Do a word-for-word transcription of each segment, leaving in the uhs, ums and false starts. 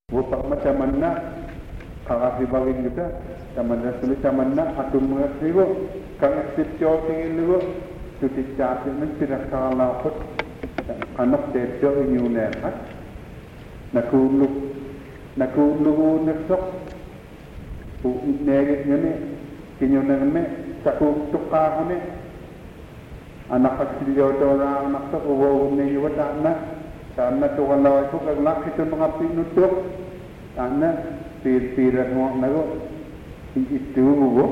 Bupak macam mana kalau dibagi kita, macam mana sulit macam mana atum mengerti lo, kang eksipsi tinggi lo, suci cahaya mencerah kalau pun anak terjauh ini unehat, nak uluk, nak uluk nesok, u negeri ni, kinyunan me, cakup tukar ni, anak kecil jauh orang anak tu uang ni juga tak nak. Karena tu kalau itu kelak itu mengapi nutup, karena pir-piran orang nago itu buku.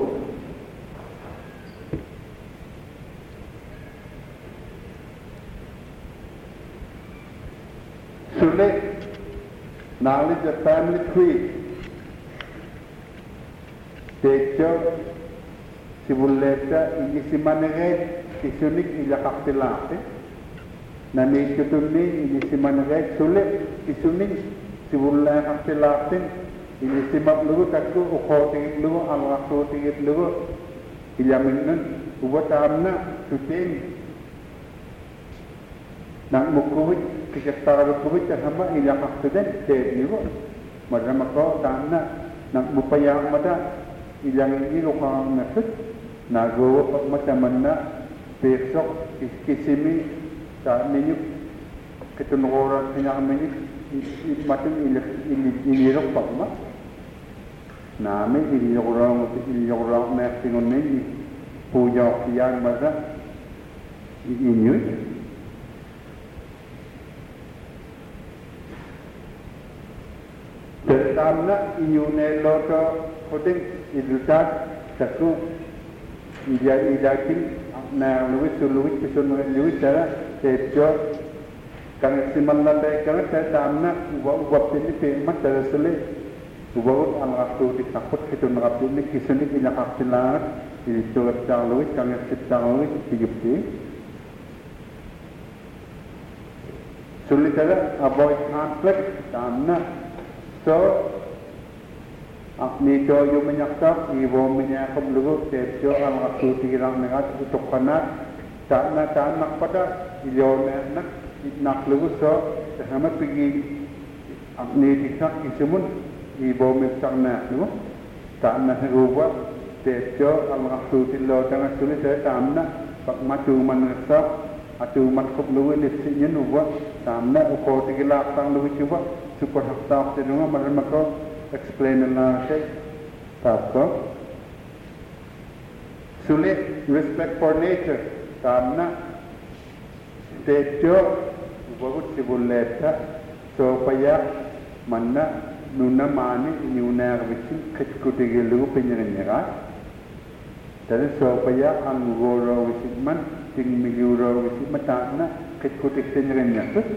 Sulit, knowledge of family tree. Tejo, si buleta, ini si manerai, isunik ilakak tilap. Nani ketuni ini si manerai sulit isuning si bulan hasilapin ini si maklugu takku ukho tingit lugu alwaktu tingit lugu ilaminun ubat amna sutin nak mukubit kisah mukubit sama ilang aksident deh nigo macam apa tanah nak mupayang mada ilang ini lokang nasut nago macam mana besok kisimi saat ini kita orang yang ini macam ini ini ini apa mak? Nama ini orang ini orang mesti ini puja yang mana ini. Tetapi ini neloto koding itu tak satu ija ija king na luwit luwit pisun luwit cara tejo kan simanla te kan te tamna uba uba pini pe mat cara sele uba ut an raktu di takut kitu ngarap ini kisuni ina kaptilar di tuat tang luwit kan sitang luwit digepti sulit cara avoid conflict tamna so ni do yu menyakap ibu menyakap lugu tejo an raktu tirang mengat utuk kana tak na tak nak pada iyo nak nak lugu so sama pergi ni dikak isimun ibu mencakna lugu tak na rubah tejo an raktu tilo jangan sulit saya tamna pak matu manasap atau matkop lugu lisinya lugu tamna uko tigilak tang lugu cuba super hakta sedunga malam makro explain na siya tapos sulit respect for nature karena tejo bagus sibuleta supaya mana nuna mani nyuna bisin keckutigelu penyerenya dan supaya anggoro bisin man ting miguro bisin matana keckutig penyerenya tu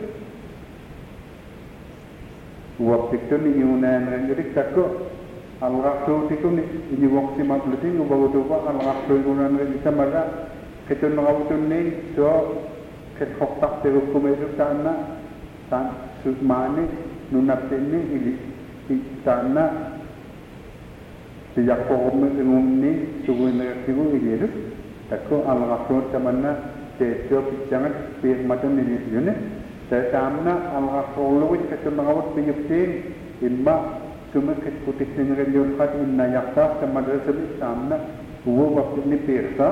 waktu itu ni yunan jadi takut al-raktu itu ni ini waktu maklutin ubagu tu pak al-raktu yunan kita marah kita nak waktu ni so kita hoktak terukum itu sana san sumani nunap ini ini sana sejak kohom ini sugun negeri ini itu takut al-raktu macamana tejo jangan pihak macam ini ini saya tamna al-raktu kita nak piyupin imma cuma keputus dengan jurkat inna yakta sama tersebut tamna huwa waktu ini persa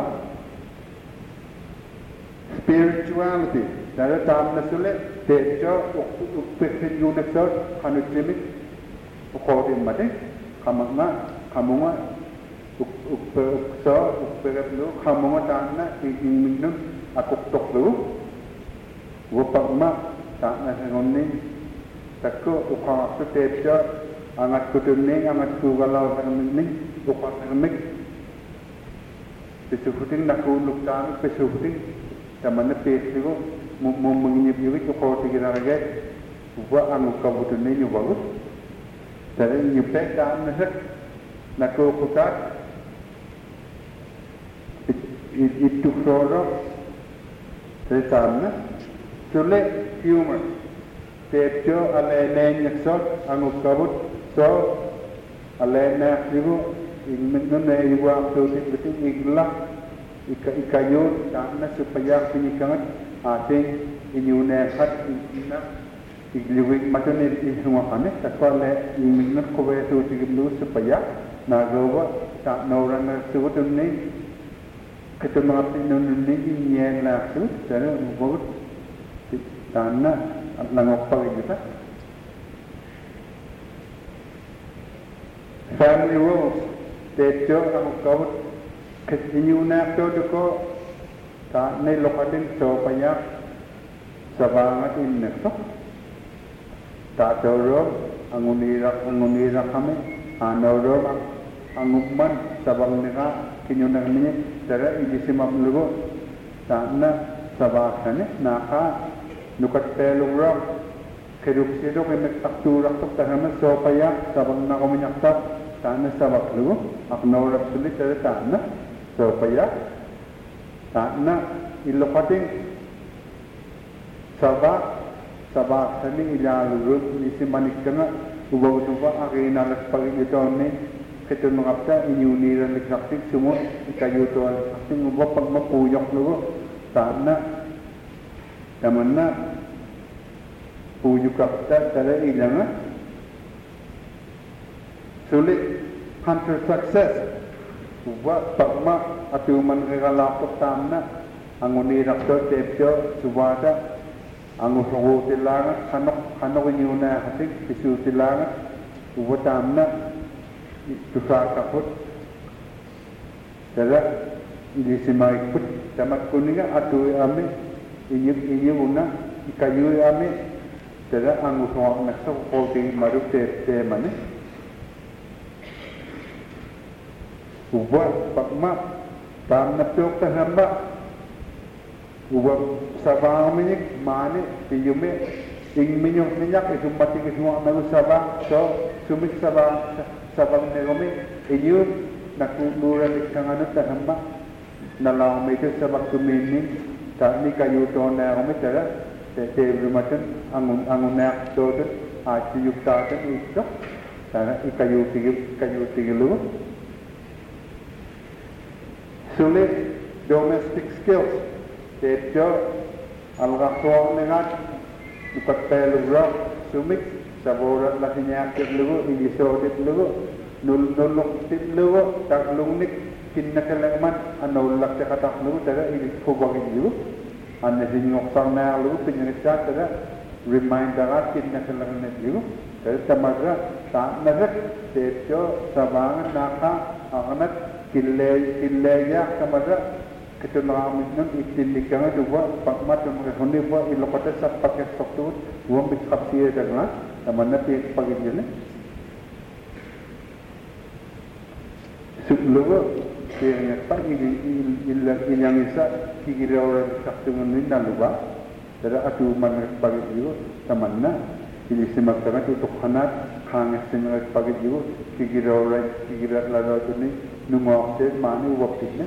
spirituality dari tamna sulit tejo ukpekhin yunesot kanut jemit ukodim mati kamangna kamunga ukpekso ukpeket lu kamunga tamna ingin minum akuk tok lu wupak ma tak nasi takut ukah tu tejo angat kutuning angat kugalau termini ukah termik pesukuting nak uluk tan pesukuting zaman pesi ko mau menginyip juga ukah tiga rakyat buat anu kabutuning juga bagus dari nyipek tan nasi nak ukukat itu sorok dari sana sulit humor tejo alene nyaksot anu kabut so alene ibu ingin ibu waktu itu ikhlas ika ikayu karena supaya penyikangan ating inyune hat ina igliwig macam ni semua kan takwa le ingin ko be tu tiglu supaya nagawa tak nauran sebut ni kita mengerti nun ni nyen lah tu cara buat tanah langop pagi kita family rules tejo ang kau kenyuna tu ko tak ni lokadin supaya sabangat ini tu tak dorong angunirak angunirak kami anorong angumman sabang nira kinyunang ni cara ini simam lugo sana sabakane naka nukat pelurang keduksidok emek takturak tok tahama supaya sabang na kuminyaktak sana sabak lugo aknorak sulit cara sana supaya sana ilokating sabak sabak sani ilalurut isi manik kena ubah ubah akhirnya alas pagi itu ni kita mengapa inyuniran lekaktik semua kayu tu alas ubah pagmapuyok lugo sana damana pujuk kapta cara ilanga sulit hunter success ubah pagma atu man regalapot tamna angunirak to tepjo subada ang usungo tilangan, kanok, kanok inyo na hasig, isu tilangan, uwatam na, tusa kapot. Dala, hindi si maikput, tamat kuninga, atuwi ame, inyo, inyo una, ikayo ame, dala, ang usungo naksa, kukulting maruk te, te mani. Uwa, pakma, tam na tuyok tahamba, uwa, sabang minik mane tiyume ing minyo minyak itu mati ke semua naru sabang so sumik sabang sabang negome iyu nakuluran ikangano tahamba nalau meke sabak kumini tak ni kayu to na ngome tara te te rumatan angun angun nak to te ati yukta te ikto tara ikayu tigip kayu tigilu sulit domestic skills tejo al-Ghafwa mengat bukat pelurang sumik saborat lahinya akit lugu ini sodit lugu nul nuluk tit lugu tak lungnik kinna kalaman anulak cakatak lugu tada ini kubagin lugu anna sinyok sarna lugu pinyagat tada reminder at kinna kalaman lugu tada tamaga tak narak tejo sabangan naka akanat kille killeya tamaga kita nak ambil istilah dua pakmat yang menghuni buat ilokata sab pakai satu dua mikap sia jangan mana pi pagi jenis sebelum dia apa ini ini ini yang isa kira orang satu ini naluba jadi atu mana pagi juga mana ini semakna itu tukhanat khangat semak pagi juga kira orang kira lalu tu ni numau set mana waktu ni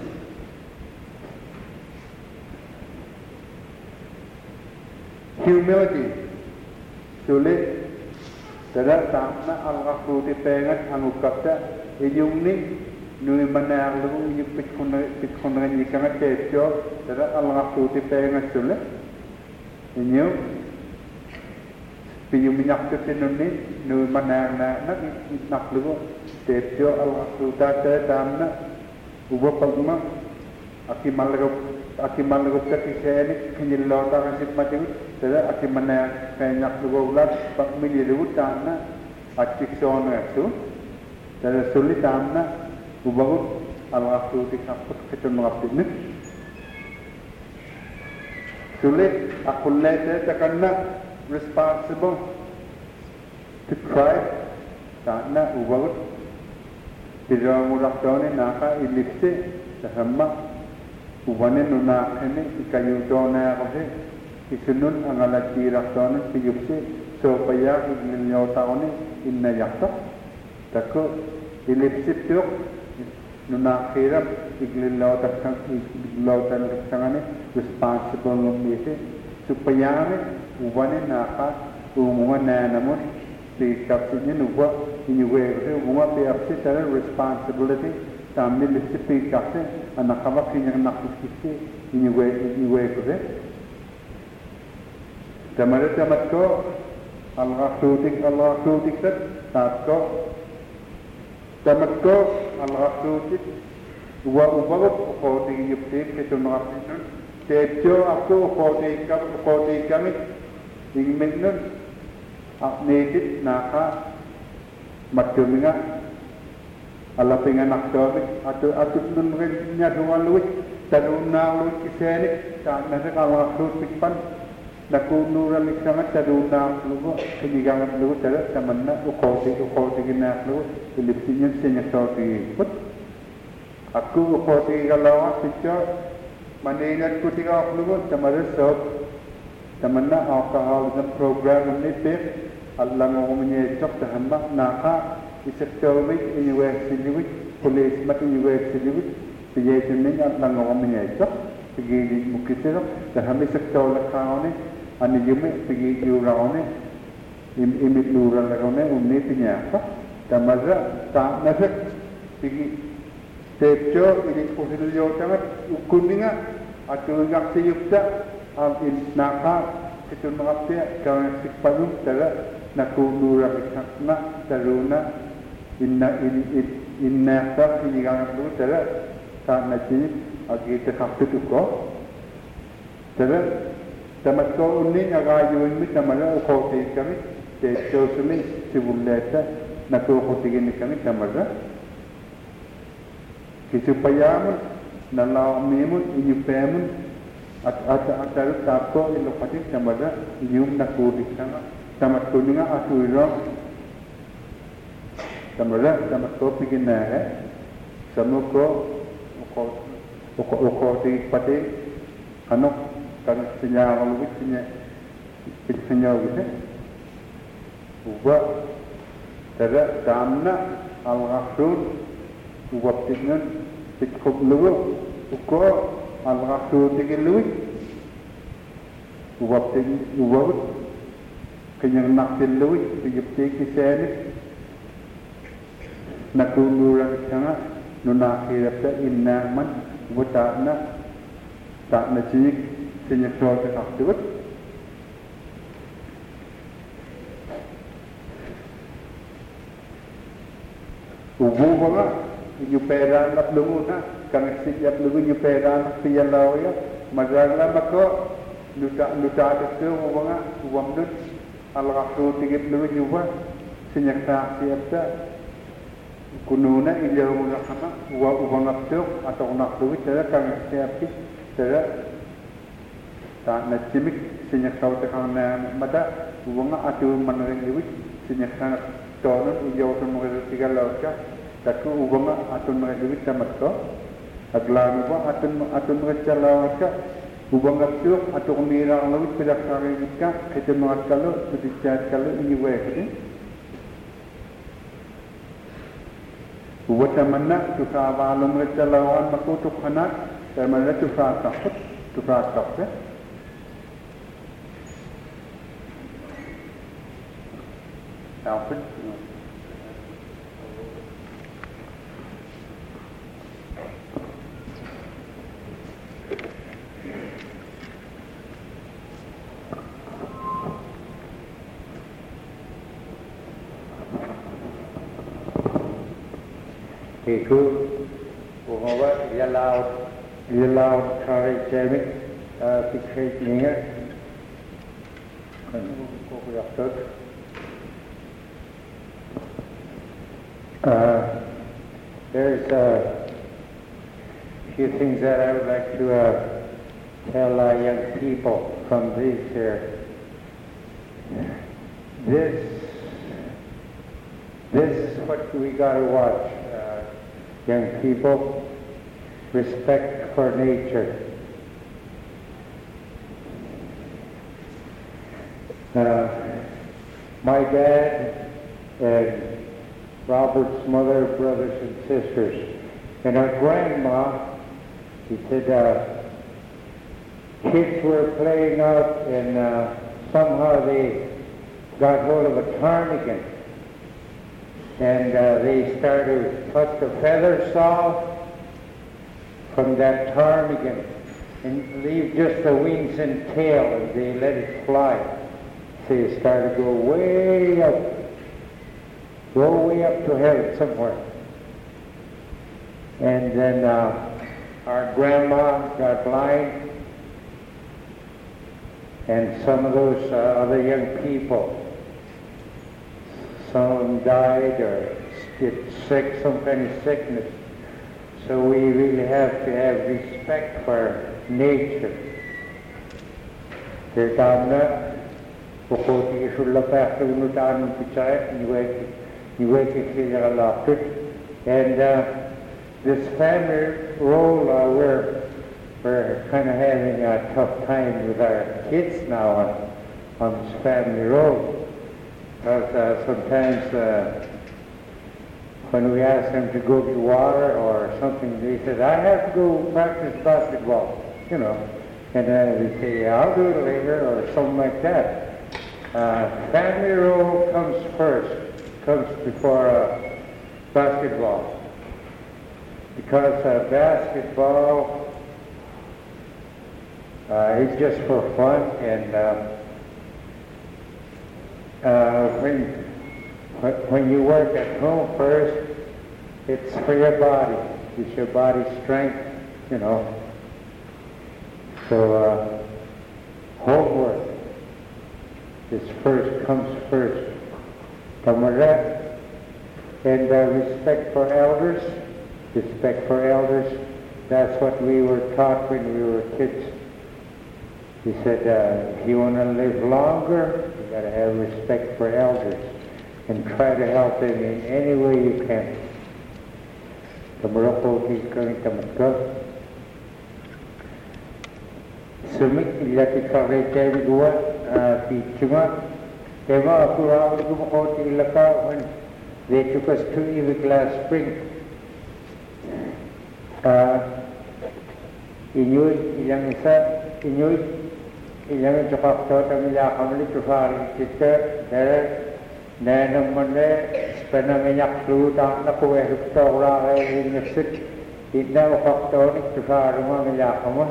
humility sulit tada tamna al-ghafru di pengat angukapta iyung ni nui mana lu iyung pitkun pitkun ni kanga tejo tada al-ghafru di pengat sulit inyo piyu minyak tu ni nui mana na nak nak lu tejo al-ghafru tada tamna ubah pagma akimal lu akimal lu kisah ni kenyilauan kasih macam tada akimana kanyak lugulat pak miliru tanna acik sona tu tada sulit tanna ubagut al-ghafru dikaput ketun ngapit ni sulit akulle takanna responsible to try tanna ubagut tidak mudah tahun naka ilipse sama ubane nuna ini ikayu dona apa isunun ang alatirak tahun piyupse supaya ignilyo tahun inna yakta tako ilipse tiok nuna kirap ignilyo takang ignilyo takang responsible ngomite supaya ubane naka umungan na namun di kapsinya nuwa inyuwe umungan piapse tara responsibility tamil lipse kapse anak kawak yang nakukisi inyuwe inyuwe kude tamara tamat ko alraqsuutik alraqsuutiksat taatko tamatko alraqsuutik uwa ubagut uqootigiyuptiik kitunaqartinun teeptio akku uqootiikka uqootiikkamik ingminnun aqniitit naaqa mattuminga alapinganaqtoomik atu atutnunrin ñatualuit taduunnaaluit kiseenik taannasik alraqsuutikpan nakunuuraliksanga taduunnaalugu kinigangatlugu tada tamanna uqooti uqootiginaaqlugu ilipsiñan siñasootigikut akku uqootigigalawa sicco maniinat kutigaaqlugu tamadassoot tamanna alcoholism program nipik allangogumiñeetsoq tahamma naaqa isirtoomik iñuweersiliwit policemat iñuweersiliwit piyeetunnin allangogumiñeetsoq pigiili mukkiseroq tahami isirtoolaqaaqone aniyumi pigiijuuraqone imitluuralaqone unni piñaaqa tamarra taanasaq pigi teepcho ilikpusiliyootamat ukkunninga atuigaqsiyupta al naaqa kitunaqaptia kaansikpanum tara nakunuuraqikaqna taruuna inna innaaqta kinigaanaqlugu tara taanati agiitaqartutuko tara tamatko unni agaayuinmi tamara uqootiikkami teepchoosumi sivulleeta nakuuqutiginnikkami tamara kisupayaamun nalaaqmiimun iñupeemun at at ataru taapko iluqatik tamara iñum nakuudikkanga tamatkuninga atuiro tamara tamatko piginaahe samuko uqootiikpati qanoq kan siñaaqalugit siña pitsiñaugite uba tara taamna alqarsuut uwaptingan pitqublugu uko alqarsuutigilluit uwaptin uwawut kiñangnaqsilluit piyuptiikiseenik nakunuuralikkanga nunaaqirapta innaaqman ubu taa'na taa'na siñik siñasootiqartugut ububanga iñupeeraanaqluguna kanaksiyaplugu iñupeeraanaqpiyalauya madraglamako luta lutaatattu ubanga uwamnut alqarsuutigiplugu iñuwa siñaqtaaqsiyapta kununa ilawulaqama uwa ubangaptuq atoqnaqlugu tara kanaksiyapti tara taanatsimik siñaqsauteqarnaamata ubanga atuummaneringiwit siñaqtaanaqtoonun iyawtunmeritigalautka takku ubanga atunmerigiwit tamatko aglaanuba atun atunmerichalawaka ubangaptuq atoqniiraarlugit pidaqqarigitka kitunaqallu tutitsaatkallu iñuweekti uwatamanna tusaavaalumerichalawan makutuqqanaat tamanna tusaaqaqqut tusaaqaqte Alfred Iku umawa yalaut yalaut kari cemik pikir ninga kan kau yakut there's a few things that I would like to uh, tell uh, young people from these here. This this is what we got to watch. Young people, respect for nature. Uh, my dad and Robert's mother, brothers and sisters, and our grandma, he said uh, kids were playing out and uh, somehow they got hold of a ptarmigan. And uh, they started to cut the feathers off from that ptarmigan and leave just the wings and tail, and they let it fly. So you start to go way up, go way up to heaven somewhere. And then uh, our grandma got blind, and some of those uh, other young people, some of them died or get sick, some kind of sickness. So we really have to have respect for nature. There's down Bukoti isulla paakta unutaan pichai niweki niweki kira lapit. And uh, this family role, uh, we're we're kind of having a tough time with our kids now on on this family role, because uh, sometimes uh, when we ask them to go to water or something, they said, "I have to go practice basketball," you know, and then we say, "I'll do it later," or something like that. Uh, family role comes first, comes before uh, basketball, because uh, basketball uh, is just for fun, and uh, uh, when when you work at home first, it's for your body, it's your body's strength, you know. So uh, homework is first, comes first. Tamarat, and uh, respect for elders, respect for elders, that's what we were taught when we were kids. He said, uh, if you want to live longer, you got to have respect for elders and try to help them in any way you can. Tamaroko kikang tamatko. Sumik ilati karete dua pichuma. Ema akura gumukoti ilaka when they took us to Ewick last spring. Inuit ilang isa, Inuit ilang chokakto tamila kamali tufari kita dere nanamane spenamenyak fluta nakuwe hukto ura ay nipsit idna ukakto nik tufari mamila kama.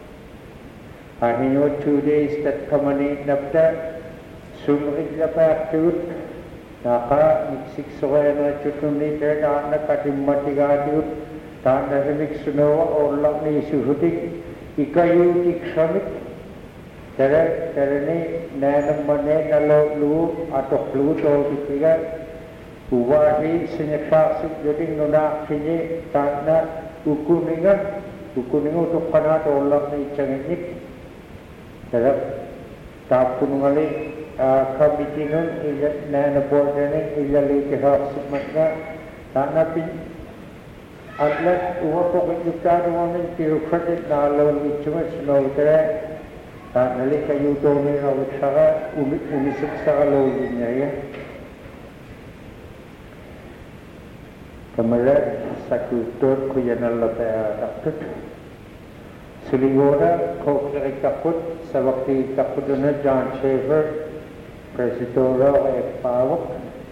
Inuit two days that kamani napta sumrit la paktut naka niksik soya na chutuni ter na nakatimati gatut tanda remik sunawa orlak ni suhutik ikayutik samik tere terene nanam mane nalo lu atok lu to tiga uwahi sinyaksik jadi nuna sini tanda ukuningan ukuningan untuk kana to orlak ni changinik tere tapunungali kabitinun ila nana bordene ila leke hafsik matna tanda pin atlet uwapok yukta ruwamin tirukhatit na alawal ichumat sinoltere tanda leka yutoni rawit saka umisik saka lawin niya ya kamalat sakutot kuyanala pa taktut suligora kokleri kaput sa wakti kaput na John Schaefer Presidora ay pawak.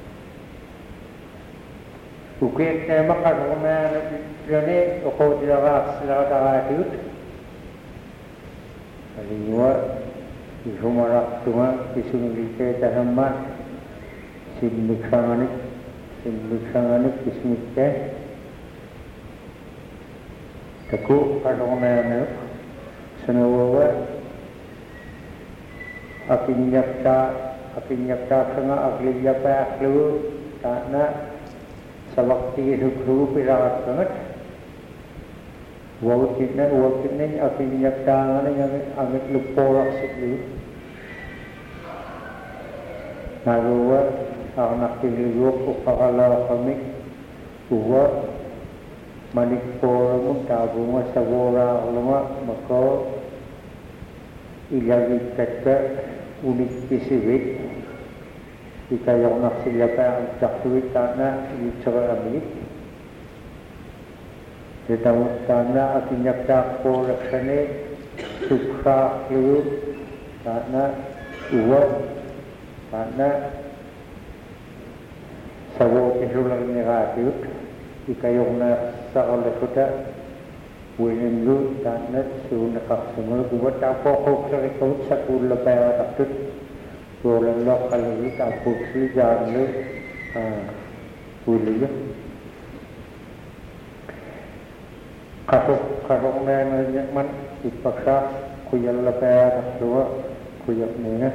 Ukit na makaruna gani uko dilaka sila kakatiyut. Aliwa, isumarak tunga, isunulite tahaman, sinliksanganik, sinliksanganik, ismitte. Taku, karuna na sanawawa, apinyakta, apinyakta sanga agliyapa aklu tana sa wakti hukru pirakat sangat wakitin na wakitin na apinyakta nga na angit luporak siklu naluwa ang nakiliyok o kakala kami uwa manikpora mo tabo nga sa wara nga mako ilagit ka unik kisivit ikayong naksila pa ang taktuit na itsura amit ditawag na akinyak po raksane sukha kiru na uwag na sawo kisulang negatif ikayong na sa olekuta William Tannet soon nakaksunod buat ako ko sa ikaw sa kula pa taktut Roland Kalu Tapusli Jarlu Pulia Katuk Karongman Yakman Ipaksa Kuyal Lapaya Dua Kuyak Nina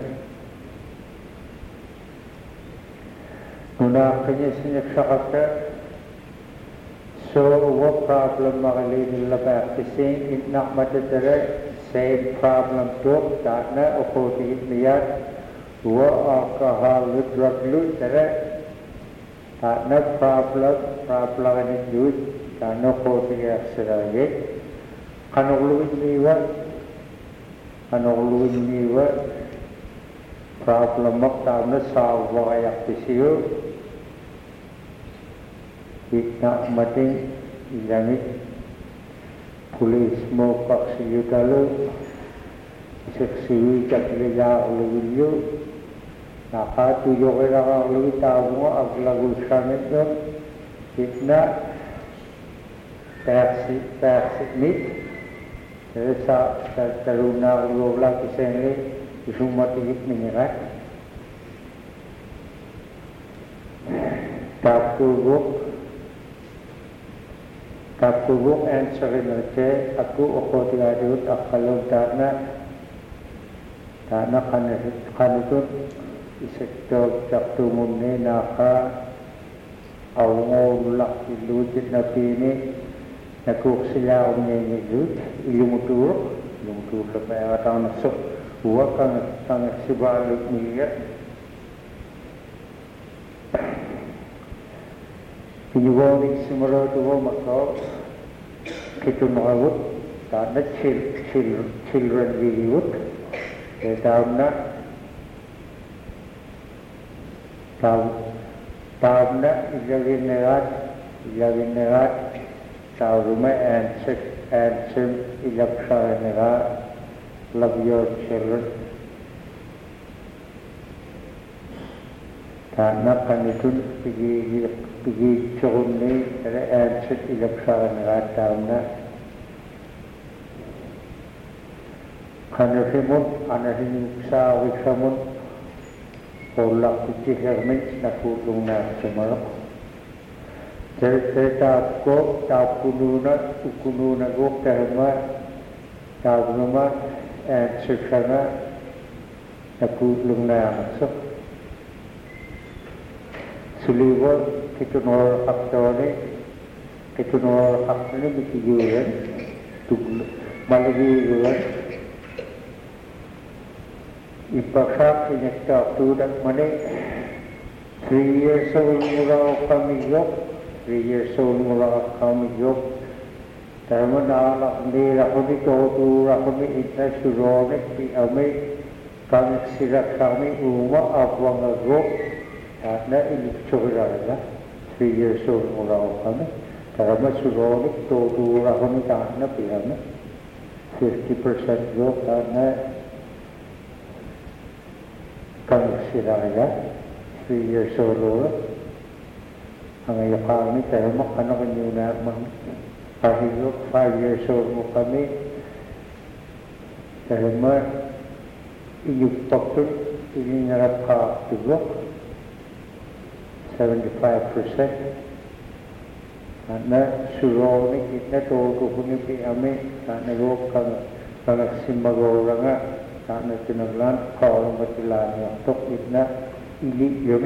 Nuna Kanya Sinyak Sakata So what problem Magalini Lapaya Kising in Nakmatadare same problem to Dana Okoti Niyat Dua alcohol drug lu tere Dana problem problem ini use Dana Okoti Aksarage Kanoglu Niwa Kanoglu Niwa problem of Dana Salvaya Pisio Ikna Mating Ilamit Police mo paksiyo talo Isaksiyo kakilaya uliyo Nakatuyo kaya ka uliyo tao mo Aglago sa nito Ikna Persi Persi mit Kaya sa Taluna uliyo lang Kisengli Isung matigit ningirat Taptubok Taptubok answerin natin Aku okoti adut Akalog dana Dana kanitut Isektor Taptumun ni naka Awngo lak ilujit na pini Nakuk sila umnyi ilut Ilumuturok Ilumuturok na mga tao nasok Huwag kang tangak sibalog niya Pinyuwawig simula tuwa makaw Kitunawut Tanda children viliwut Kaya taon na Taon na Ilagin nirat Ilagin nirat Taon rumay answer Answer Ilagsa nirat Love your children Tanda kanitun Pigi Pigi chokun ni Ada answer Ilagsa nirat taon na Kanasimun, anasin sa wiksamun, Polak kuci hermit na kulung na sumarok. Cerita ko, tapununa, ukununa ko, kahima, tapunuma, and susana, na kulung na masok. Suliwa, kitunor haktoni, kitunor haktoni, bikiyuran, maligiyuran, Ipaksak inekta tu dat mani three years old mula kami yok three years old mula kami yok Terma naalak ni rakuni totu rakuni itna suronik di ame kami sirak kami uma abwang agok na ilik chokirala three years old mula kami Terma suronik totu rakuni tahna pihame fifty percent yok tahna Kami siraya, three years old. Ang ayakang ni tayo makano kanyo na pahilok, five years old mo kami. Tayo ma inyugpak to, ininarap ka tugok, seventy-five percent. Na suronik itna to kukunin pi ame, na nagok kang pangasimbagora nga. Karena tinaglan, kalau matilan yang tok itna ilik yun.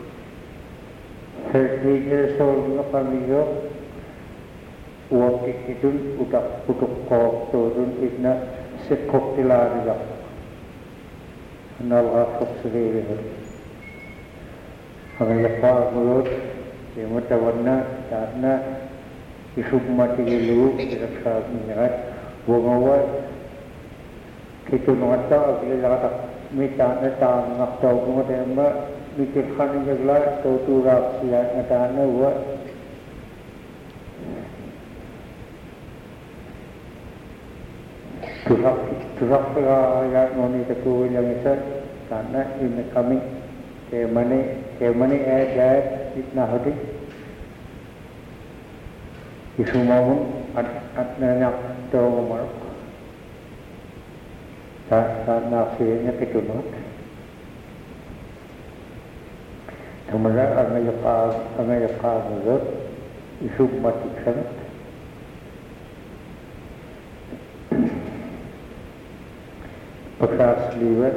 thirty years old na kami yun. Uwag ikitun, utak putuk kok turun itna sekok tilan lang. Nalakok sendiri yun. Ang yakwa mulot, yung matawan na, karena isugmati ilu, kinaksabi niya, wangawat, Itu nota agli lata mita nata ngakto mo temba mikir kan jagla to turak sia nata na wa turak turak ya noni teku yang isa karena ini kami ke mane ke mane ada itna hodi isumamun at at nanak to mo Tak nak sihnya ketunut. Tamara angayaka angayaka ngot isuk matiksan Pakas liwat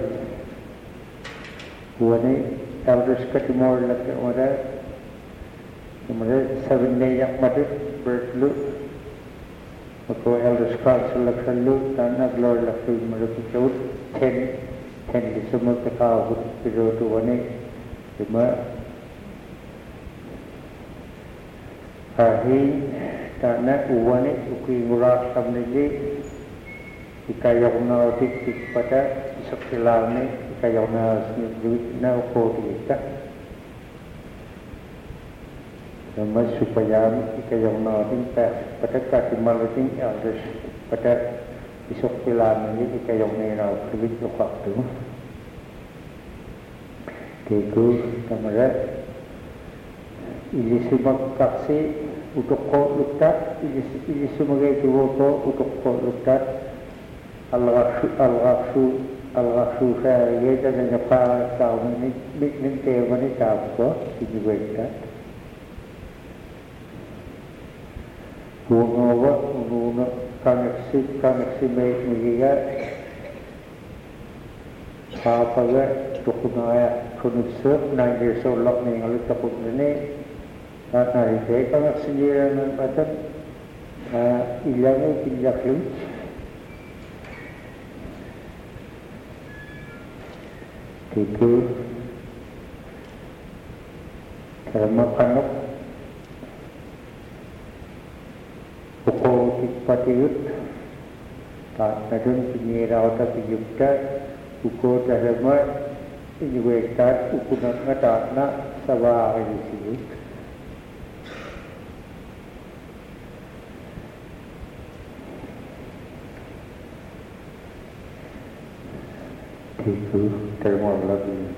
wani elders katimor lak ora Tamara seven day yak madut berlu Mako elders council lak salu tanah glor lak tu marukut ten ten di semua kekau video tu wani cuma Ahi tanah uwane ukui ngurak samnili ikayok na otik tik pada isok silane ikayok na duit na uko kita sama supaya ikayok na otik pada kasih malating elders pada isok silane ini ikayok na duit ukak tu Keku kamera Ili sumak taksi untuk kau lutat, ili sumagai dua kau untuk kau lutat. Al-Rasul, Al-Rasul, Al-Rasul saya ia dan apa tahu ni, ni tema ni tahu kau ini berita. Guna awak, guna koneksi, koneksi baik mereka. Apa ke? Tukunaya konusuk, nanti solok ni kalau takut ni. Hari ini kalau sendiri dengan badan ilangnya tidak lucu. Itu kerana kanak pukul tipatiut tak ada penyirau tapi juga pukul terima ini berkat ukuran mata nak sabar di sini. Itu terima lagi.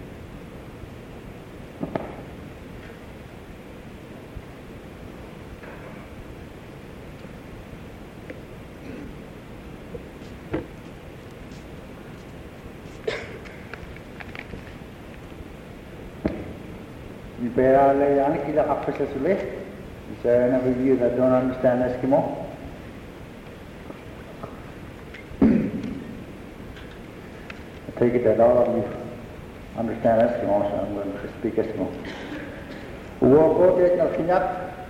Di Perale yani kita apa sesuai? Saya nak review that don't understand Eskimo. Take it that all of you understand Eskimo, so I'm going to speak Eskimo. Uwako dek na kinyak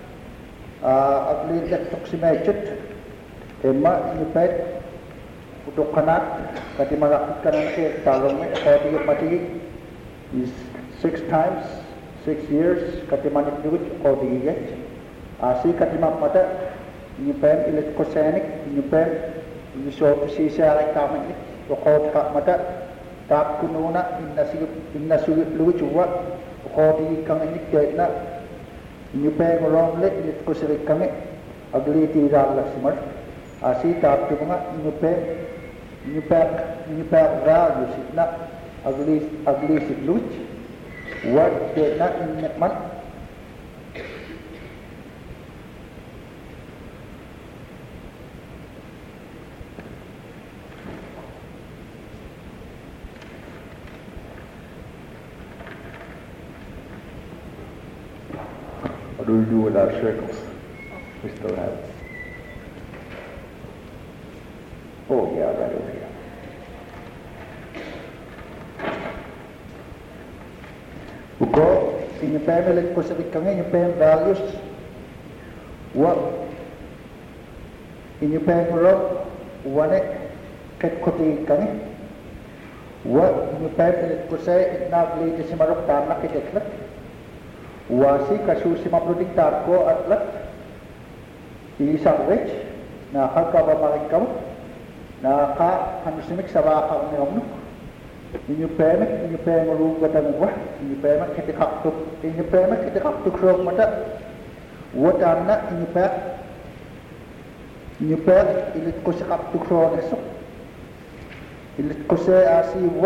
agli dek toksimecut tema nyepet untuk kanak kati malakit kanan ke talong me kati mati is six times six years kati manik duit kati get asi kati mapata nyepet ilet kosenik nyepet nyesot sisa ay kamen wakot kak mata tak kununa inna sigit inna sugit lucu wa kodi kang ini kena nyupe ngolong le it ko sirik kami agli tira la simar asi tak tu mga nyupe nyupe nyupe ra yusitna agli agli sit luc wa kena inman What do we do with our circles? We still have. Oh, yeah, right over here. Uko, inyupay milit ko sa kami, inyupay values. Wa, inyupay mo rin, wane, ket kuti kami. Wa, inyupay milit ko sa itnagli di si Marok Tanak itiklat. Wasi kasusi maprudik tarko atlat isang rich na kagkabamarik kam na ka hanusimik sa baka ni omno inyo pemek inyo pemuru gatangwa inyo pemek kitikaktuk inyo pemek kitikaktuk rog mata watanna inyo pek inyo pek ilit ko sa kaktuk rog nesok ilit ko sa asiwa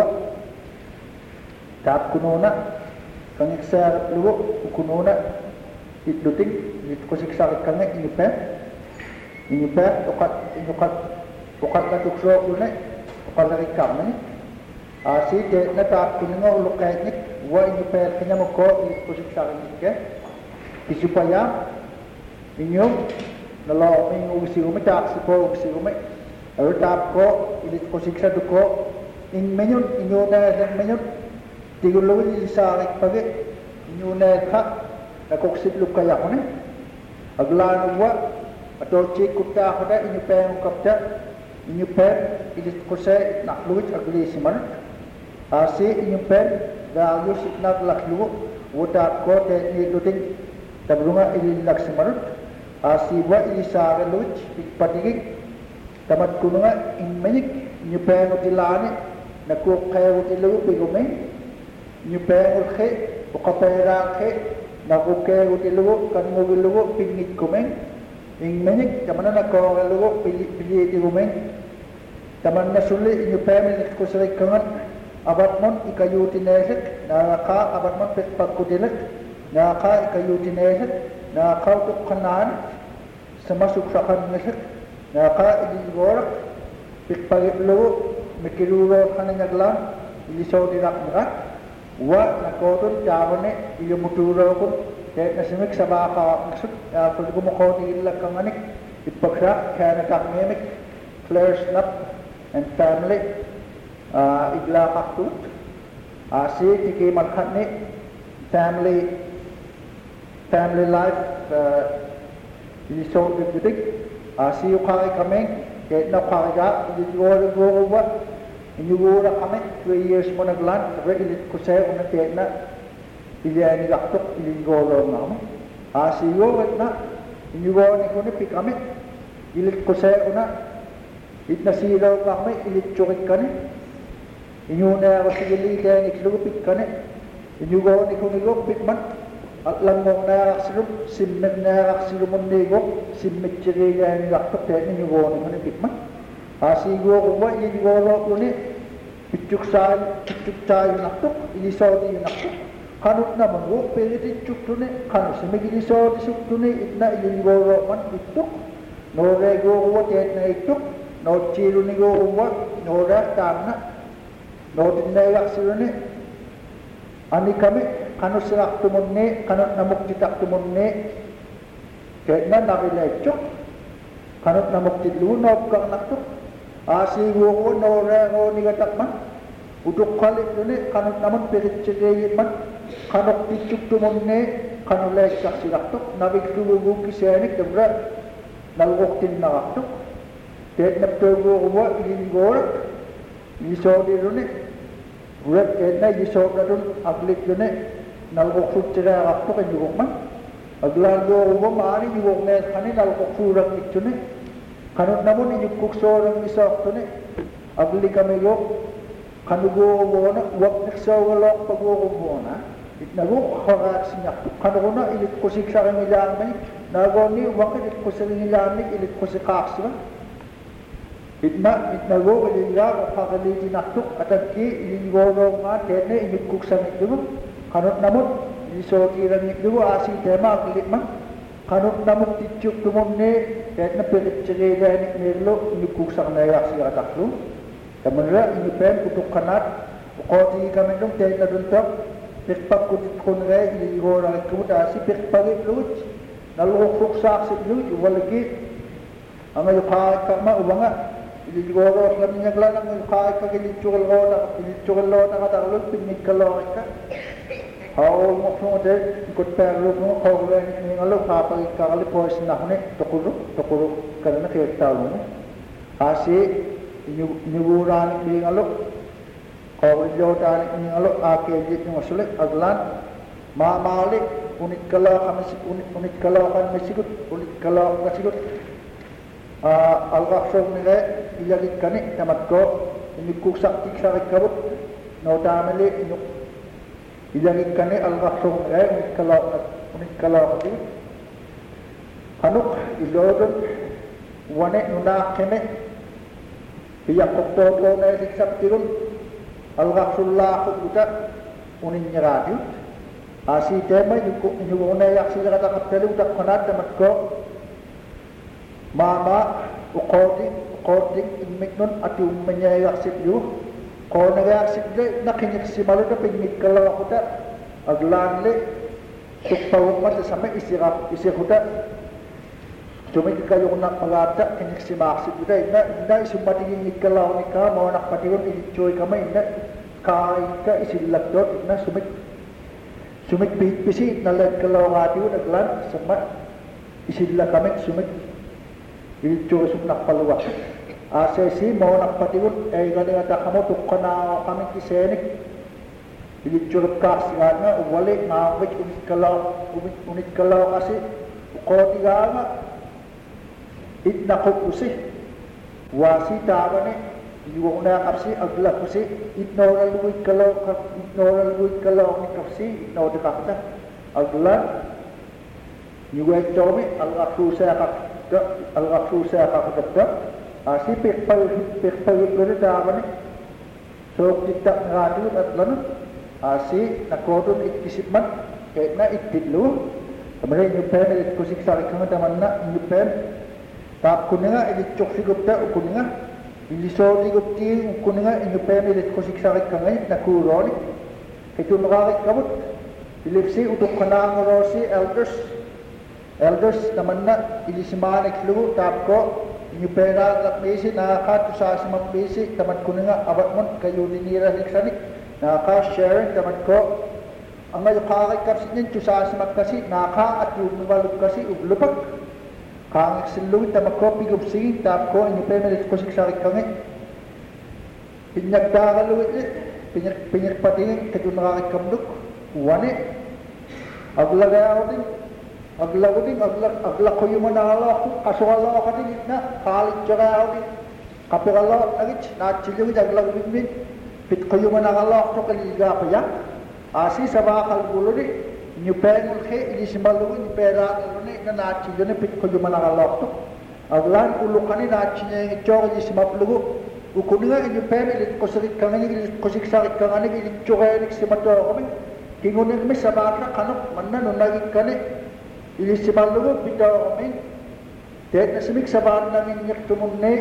tap kunona kang iksa luwo kunona itluting it ko siksa kang inipe inipe ukat ukat ukat na tukso une ukat na kang ni asi de na ta kuninga ulukay ni wa inyo per kanya mo ko ilit kusik sa akin ke kisupaya inyo nalo inyo usigumi tak sipo usigumi aru tap ko ilit kusik sa duko in menyon inyo na sa menyon tigulo ni sa akin pagi inyo na ka nakoksip lukaya ko ne aglan wa ato cik kutta ko da inyo per kapta inyo per ilit kusik nakluit agli siman asi inyo per da yusik nak laklu wuta ko te ni duting tabrunga ili laksmarut asi wa ili sara luch patigik tamat kununga in menik ni pengu dilani na ko kayu dilu bigume ni pengu khe ko kapera khe na ko kayu dilu kan mo dilu pingit kumen in menik tamana na ko dilu pili pili digume tamanna suli ni pengu ko sare kangat abatmon ikayuti nesek naka abatmon pagkudilat naka ikayuti nesek naka tukkanan semasuk sakan nesek naka idigorak pikpagitlo mikiruro kananyaglan ilisaw dirak merak wa nakotun jawane iyumuturo kun kahit nasimik sa baka maksud kung gumukoti ilak kanganik ipagsa kaya natakmimik Claire Snap and family Uh, igla kaktut asi tiki malkhat ni family family life iso didik asi ukai kameng ke na khaga idiwor gowa inyura kameng three years mo naglan regular kusay una tena ilani laktok iligoro ngam asi yo na inyugo ni kuni pikame ilit kusay una itna silaw kameng ilit chukik kani inyo na kasigili kaya niklupit ka na inyo gawa ni kunigok pitman at lang mong nakasilum simmet nakasilum ang nigok simmet chiri kaya nilaktok kaya inyo gawa ni kunigok pitman asigo kuwa inyo gawa ko ni pichuk sayo pichuk sayo naktok ilisaw di yung naktok kanot naman wo pero tichuk to ni kanot simig ilisaw di suk to ni itna inyo gawa man itok no rego kuwa kaya na itok no chilo ni gawa no rastam na no dinaya sirone ani kami kanu sirak tumunne kanu namuk titak tumunne kena nabilecho kanu namuk tidlu no kang naktuk asi wo no ra no ni gatakman uduk kali dune kanu namun perit cege man kanu ticuk tumunne kanu lekak siraktuk nabik tubu kisenik debra nalwoktin naktuk tet naptugo wo ingor iso dirune buat kena iso kadun aplik dune nalgok sutira waktu kan juga man aglan go wo mari juga ne khani nalgok surak itune kanut namun ini kuksorang iso tune agli kami go kanu go wo na wak nikso walok pago go na itnago kharak sinya kanu na ilit kusik sa kanilang may nagoni wak ilit kusik nilang ilit kusik aksra itna itnago ilinga pakali dinaktuk ataki ilingoro nga tene inikuksan itu kanut namun iso kirang itu asi tema kilit man kanut namun ticuk tumunne tene perit cerega inik merlo inikuksan na yak siya taklu kamanra inipen kutuk kanat ukoti kami dong tene duntok pikpak kutit kunre ilingoro nga kumut asi pikpagit luch nalukuk saksit luch walagi ang ayukai kama ubanga iligoro kami naglalang ng kaya kagilitsukal ko na ilitsukal lo na katalog pinikalo ka hao mo kung de ikot perlo mo kawla ni ngalo kapag kakalipos na kune tokuro tokuro kana kaya talo mo asi inyuguran ni ngalo kawla jodan ni ngalo ake jit ng sulit aglan mamalik unit kalo kami unit unit kalo kami sigut unit kalo kami sigut algakshog nila ilagit kani tamat ko inikuk saktik sakit kabut no tamali inuk ilagit kani algakshog nila unit kalaw unit kalaw kati kanuk ilodon wane nunak kene hiyak koktoto na isiksap tirun algakshog lakot uta unin nyaradiut asi tema inyuk na yak sila katakaptali utak kanat tamat ko mama ukodi ukodi imiknon ati umenya yaksip yu ko nagayak sidle nakinik si maluda pingit kalaw kuda aglanle tukpawmat sa may isirap isikuda tumig kayo nak magata kinik si maksi kuda na na isumatiging ikalaw ni ka mo nak patigon i-enjoy ka may na kai ka isilak dot na sumit sumit pisi na lag kalaw ngati un aglan sama isilak kami sumit i-enjoy sum nak paluwa asesi mo nak patigon ay galing ata kamo tukana kami kisenik i-enjoy ka siya na wali ngawit unit kalaw unit kalaw kasi ko tiga nga itna ko kusi wasi tawa ni iwo na kapsi agla kusi itno na luwit kalaw itno na luwit kalaw ni kapsi itno de kapta agla iwo tomi al akhusa ka al akhusa ka kapta asi pekpal pekpal ko tawa ni so kita ngadu at lan asi nakodon ikisipman kaya na itidlo kemudian nyupen it kusik sari kang taman na nyupen tap kuninga it chok sigupta kuninga iliso digupti kuninga nyupen it kusik sari kang na kuroni itu nagarit kabut ilipsi utuk kanang rosi elders elders taman na ilismanik lu tap ko nyupera lat mesi na ka tu sa simam mesi taman kuninga abatmon kayo dinira liksanik na ka sharing taman ko ang may kakay kasi niyan tusa si magkasi naka at yung mabalog kasi uglupak kang siluit na magkopi gubsingin tap ko ang ipemelit ko siksarik kang eh pinyagdakaluit eh pinyagpatingin kato nakakikamduk wani aglagayaw din aglago din aglag ko yung manala ko kaswala ka din na kalit siya din kapirala nagit na chiliwit aglago din pit ko yung manala ko kaliga pa yan asi sabakal gulo ni nyupen ulke ini simbalu ni pera ni na nachi jone pit ko juma na galok to aglan ulukani nachi ni chog ni simaplugu ukuninga nyupen ni ko sik kangani ni ko sik sak kangani ni choge ni simato ko mi kingon ni sabaka kanok manna no nagi kane ini simbalu bitaw mi tet na simik saban na ni nyektumun ne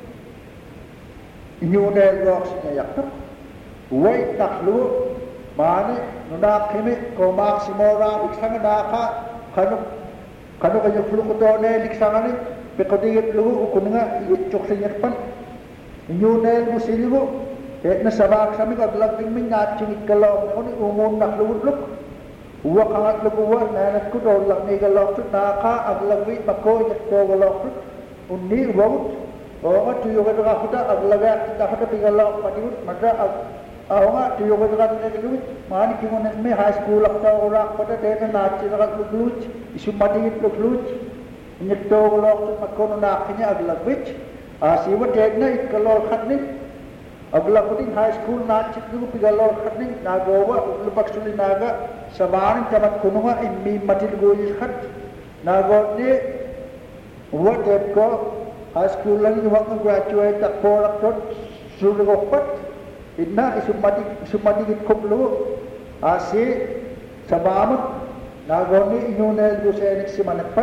inyunel rox ni yakto wait taklu mane nuna kimi ko maksimo ra iksanga na ka kanu kanu kayo fluko to ne liksanga ni pekodigit lugu ukuninga ichok sinyakpan inyunel musiligo et na sabak sami ka glagting min naching kalaw ko ni umun nak lugluk uwa kangat lugu wa nanat ko do lak ni galaw to na ka aglagwi pako yak ko galaw to unni wawut o ka tuyo ka ka kuda aglaga ta ka tigalaw patiut madra awanga tuyo ko ka ni lugut mani kingon me high school akta ora pada te na nachi ka lugut isumati lugut nyekto galaw to makono na kinya aglagwit asiwa te na ikalaw khatni aglagutin high school nachi lugu pigalaw khatni nagowa lupak suli naga sabanin tamat kununga immi matil goyis khat nagodni what that ko high school lagi waktu graduate tak porak tot suli gopat inna isumati isumati git koplu asi sabamat nagodni inyunel gusenik si manakpat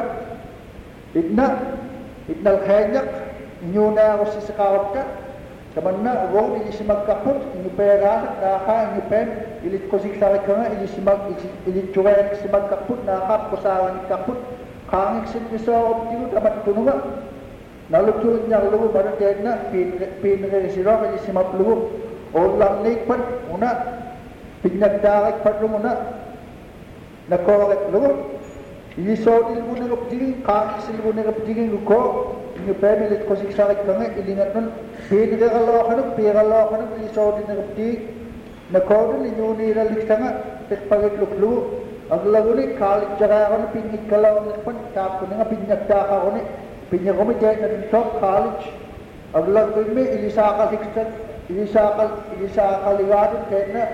inna itnal khayak inyunel si sakawat Kamanna go ili simak kaput ini pera naka ini pen ili kosik sarik kanga ili simak ili cuek simak kaput naka kosawan kaput kangik sin bisa optimu dapat kununga nalu turun yang lu baru kena pin pin dari sirah ili simak lu orang naik pan una pinyak darat pan lu una nakorek lu ili so ilmu negap tinggi kangik sin ilmu negap tinggi lu ko ini pen ili kosik sarik kanga ili ngatun pin ga Allah kan pin Allah kan ili so din ngapti na ko din nyuni la liktanga tek paget luklu aglago ni kal jaga kan pin ikalaw ni pan tap ko nga pinyak ta ka ko ni pinya ko mi jay na top college aglago mi ili sa ka likstan ili sa ka ili sa ka liwad ke na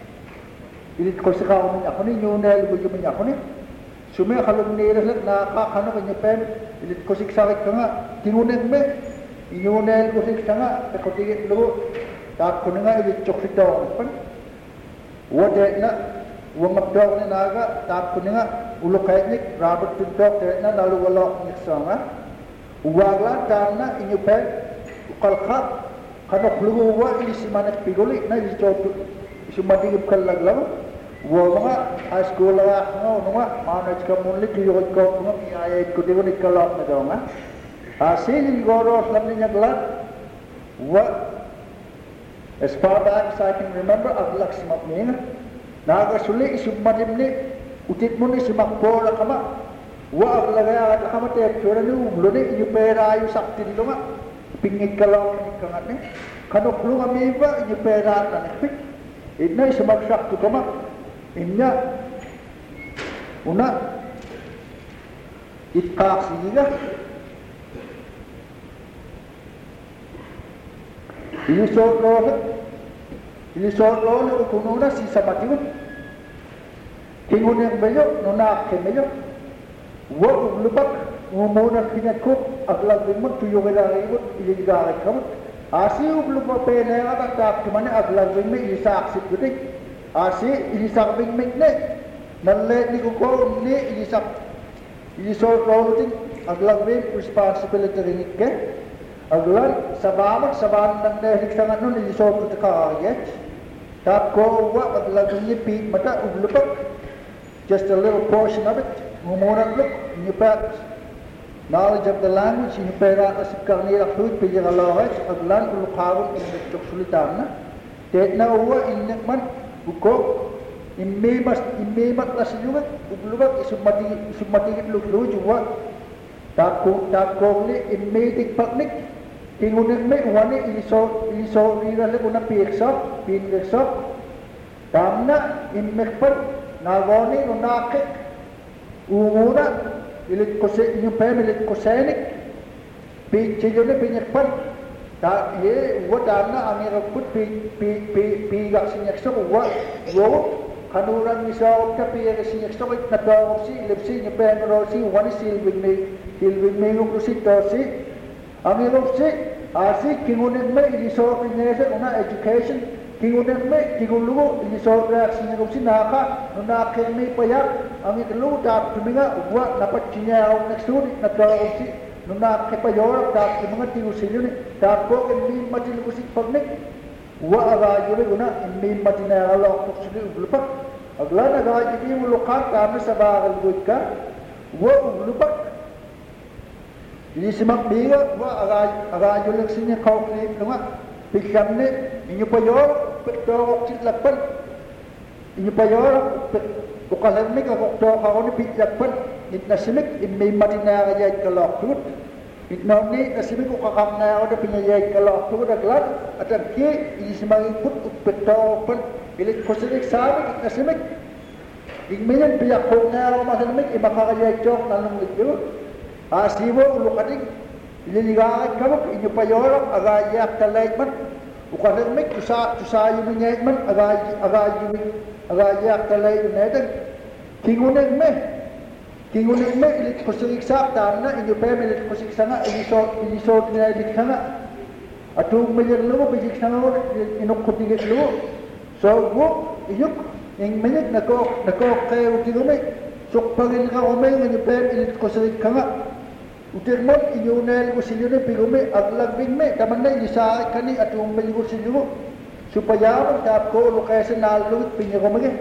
ili ko sa ka ni ako ni nyunel bu mi ako ni sume khalum ni ra na ka khano ko pen ili ko siksa ka nga tingunen me inyunel ko siksanga pekotigit lu tak kununga ili choksito pan wode na wamabdaw ni naga tak kununga ulukaynik rabot tuntok na naluwalo niksanga uwagla tanna inyupen ukalkha kanok lugu wa ini si manak pigoli na isi coba isi mati kebelah lama wa mga high school lah ngau nunga mana jika mulai tujuh kau nunga ayat kau tengok ni kalau nak kau ngah hasil ini goros lamni nyaklan wa as far back as I can remember aglak simak ni naga sulit isi mati ni utit muni simak pola kama wa aglagay agat kama te chora ni ublo ni ini perayu sakti ni nunga pingit kalau ni kangat ni kanok lu kami ba ini perayu ni pik ini simak sakti kama Innya una itkasiga ini soal ini soal ukununa si sabatiun tingun yang bejo nona kemejo wa lupak umuna kinakku aglag dimut tuyo gala ribut ini gala kamu asi lupak pene aga tak cuma aglag dimut isa aksip gitu Asi ini samping mikne, nalle ni kuko ni ini sap, ini soal rolling, aglang bin responsibility ringgit ke, aglang sabamat saban nang dehik sangat nun ini soal kutka ayat, tak ko wa aglang ni pi mata ublupak, just a little portion of it, ngumuran look, ni pat knowledge of the language, ni pera asip karni rakut pilih Allah aglang ulukarun ini tuksulitan na, tet na uwa inyak man Buko imme mas imme mat las juga ublubat isumati isumati lu lu juga takku takku ni imme dik paknik tingunek me wani iso iso rira le una pieksa pieksa tamna imme per nagoni unake umuna ilit kose inyo pemilit kosenik pi chejone pinyak per ta ye wa dana ani rakut pi pi pi pi gak sinyak so wa yo kanuran misaw ta pi ga sinyak so na ta si lepsi ni pen ro si wani sil bin me sil bin me ko si ta si ami ro si asi kingunen me ni so bin ne se una education kingunen me kingulu ni so ra sinyak ko si na ka na ke me pa ya ami lu ta tuminga wa dapat cinya next to na ta si Nuna kepayor tak mga tinusin ni tak ko ini mati lukusik pagnik wa aga yule guna ini mati na Allah ko sulu lupak agla na ga jadi mulukan kami sabagal gudka wa lupak ini simak biga wa aga aga yule sinya kau ni lunga pikam ni ini payor petok cilakpan ini payor bukan ni ka ko kau ni pikakpan itna simik imay matina kaya kalakut itna ni nasimik ko kakam na ada pinyayay kalakut aglat at ang ki isimangiput upetopan ilit ko sinik sabi itna simik ingminyan piyakong na ako masanamik imakakayay chok nanong ligyo asibo ulukating ililigakat kamok inyo payorok agayak talayman ukasanamik tusayo minyayman agayak talayman natin kingunin me Kingunin me ilit ko siksa tana inyo pa ilit ko siksa nga ilisot ilisot na ilit nga atung milyon lumo bijik sa nga inok ko tigit lumo so wo iyok ing minit nako nako kayo tigome sok pagin ka umay inyo pa ilit ko siksa nga utirmon inyo na ko silyo na pigome aglagbing me taman na ilisa kani atung milyon ko silyo supaya tap ko lokasyon na lulit pinyagomage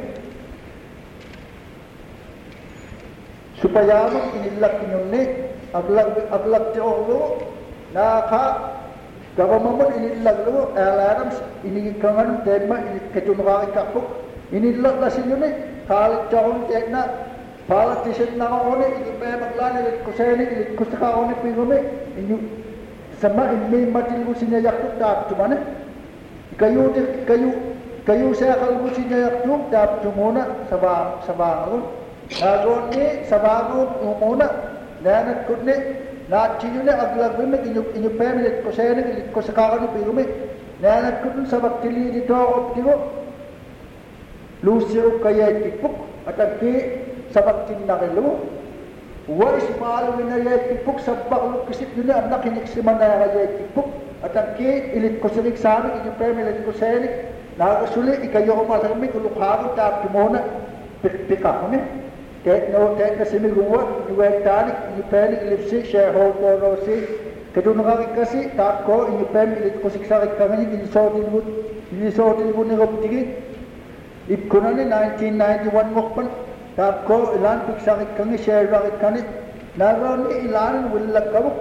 supaya mo inilak ni aglag aglag ti olo na ka gawam mo inilak lo alarms inikangan tema ketunga ikapok inilak la sinyo ni kal taon tekna politician na one ini pa maglan ni kuseni ni kusaka one pigome inyo sama inni matil ko sinya yakto tap tumane kayo kayo kayo sa kalbo sinya yakto tap tumona saba saba Nagon ni sabago umuna nanat kudni nat chiyu ne aglag bime inyo inyo pemilit ko sene ilit ko sakaka ni pigume nanat kudun sabak tili dito optigo lusyo kaya tipuk atagki sabak tinakilo wa ismalu minaya tipuk sabak lukisit yun na nakinik si manaya kaya tipuk atagki ilit ko silik sami inyo pemilit ko sene nagasuli ikayo ko masamik ulukhago tap tumona pikak mo ne Tek no tek na simi guwa, ni wek tanik, ni penik lipsi, shareholder rosi, Kedungarik kasi tako inyo pem ilit ko siksarik kami ilisotil bu ilisotil bu nirop tigit ipkuna ni nineteen ninety-one mokpan tako ilan piksarik kami share-arik kami naroon ni ilan willag kabuk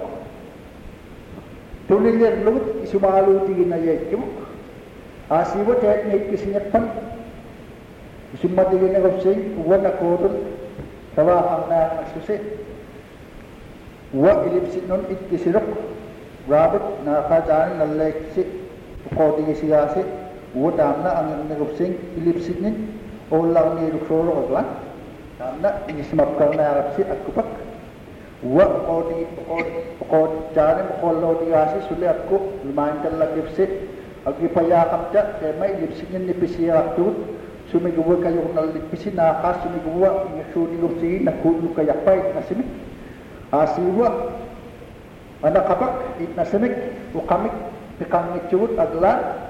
tulilir lugut isumalu tigin na yay kabuk asiwa tet ngit kisinyapan isumatigin nirop sing uwan na kodon tawahang na susi wa ilipsit nun itkisirok rabat na kajaan naleksit ukodi siyasi wa damna ang nirupsing ilipsit nin olang ni luksoro kaglan damna inismap kang narapsit at kupak wa ukodi ukodi jane mukolo diyasi suli atko lumayan kan lakipsit agipayakap ja kaya may ilipsit nin nipisiyak tut sumiguwa kayo nalipisin nakas sumiguwa ingasuni lupsingin nakulu kayakpay nasimik asiwa anak kapak it nasemik ukamik pikangit chut aglan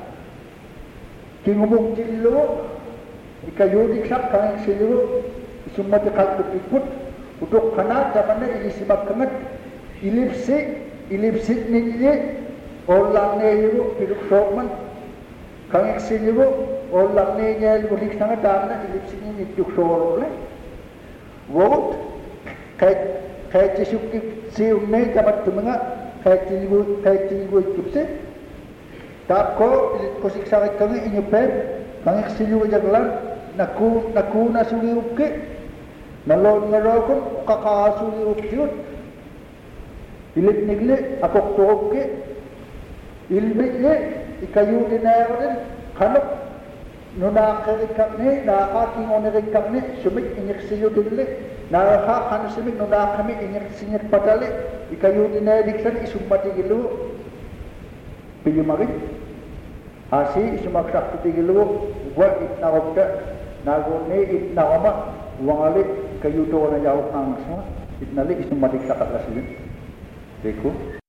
kingumuk jillo ikayudik sak kang silu summa tekal putiput uduk kana jamane ilisibak kangat ilipsi ilipsit ninye olang ne yu piduk sokman kang silu olang ne nyel bulik sangat damna ilipsit ni duk sorole wot kay kaya cisuk siung ne dapat tumenga kaya ciligu kaya ciligu kipse tako ko siksarik kami inyo pem kang silu jaglan naku naku nasuli ukke nalon ngarokon kakasuli ukkiut ilit nigle akok toke ilbille ikayu dinayarin kanok nuna kerikakne na aking onerikakne sumik inyek siyo dille na ha kan sumik nuna kami inyek sinyek padale ikayu dinayaliksan isummati gilu piyumarin asi isumaksak tigilu wa itna obda nagone itna oma wangali kayu do na jawab ang sama itnali isummati sakat lasilin Deku